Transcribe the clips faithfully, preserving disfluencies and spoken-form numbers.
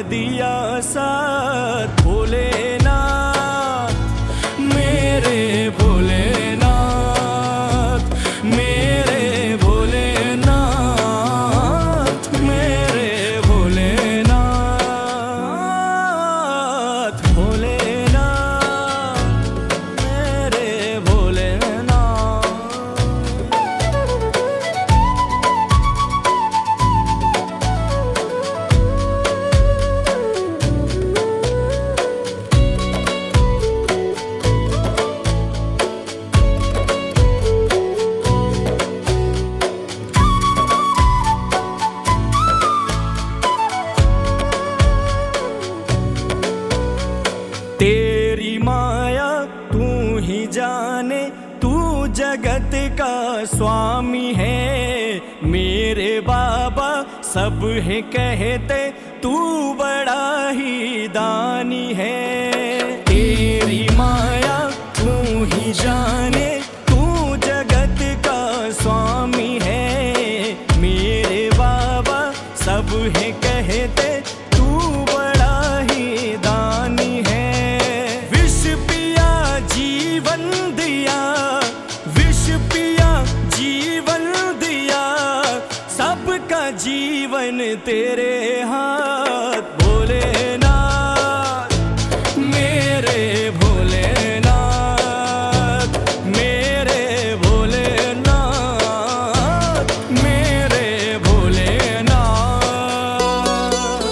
दिया साथ। भोलेनाथ मेरे भोलेनाथ, मेरे भोलेनाथ, मेरे भोलेनाथ, भोलेनाथ मेरे भोलेनाथ। तेरी माया तू ही जाने, तू जगत का स्वामी है। मेरे बाबा सब है कहते, तू बड़ा ही दानी है। तेरी माया तू ही जाने, तू जगत का स्वामी है। मेरे बाबा सब है कहते, तू बड़ा ही दानी है। जीवन दिया, विष पिया जीवन दिया, सबका जीवन तेरे हाथ। भोलेनाथ मेरे भोलेनाथ, मेरे भोलेनाथ, मेरे भोलेनाथ।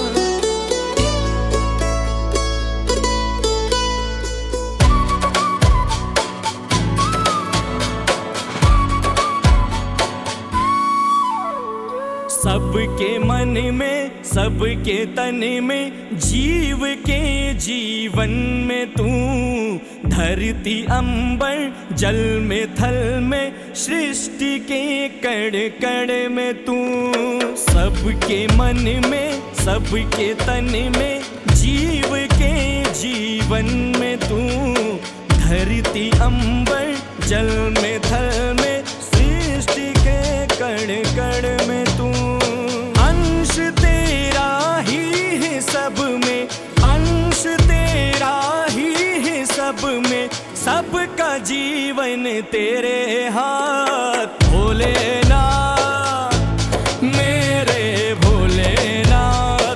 सबके मन में, सबके तन में, जीव के जीवन में तू। धरती अंबर जल में थल में, सृष्टि के कण कण में तू। सबके मन में, सबके तन में, जीव के जीवन में तू। धरती अंबर जल में थल में, सृष्टि के कण कण में तू। अंश तेरा ही है सब में, अंश तेरा ही है सब में, सबका जीवन तेरे हाथ। भोलेनाथ मेरे भोलेनाथ,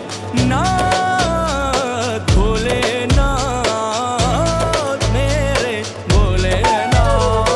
नाथ भोलेनाथ मेरे भोलेनाथ।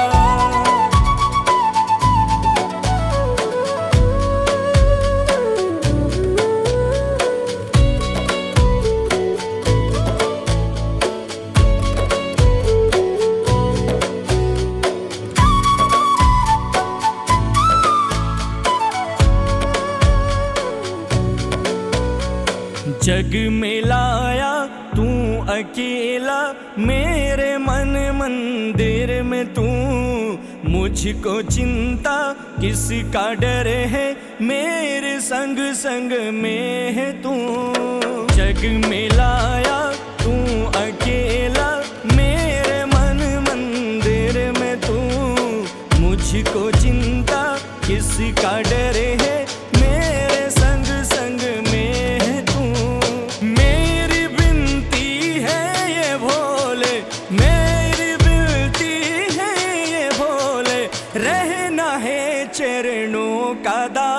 जग में लाया तू अकेला, मेरे मन मंदिर में तू। मुझको चिंता किसका डर है, मेरे संग संग में है तू। जग में लाया तू अकेला, मेरे मन मंदिर में तू। मुझको चिंता किसका डर है, मेरे संग संग में है तू। मेरी विनती है ये भोले, मेरी विनती है ये भोले, रहना है चरणों का दास।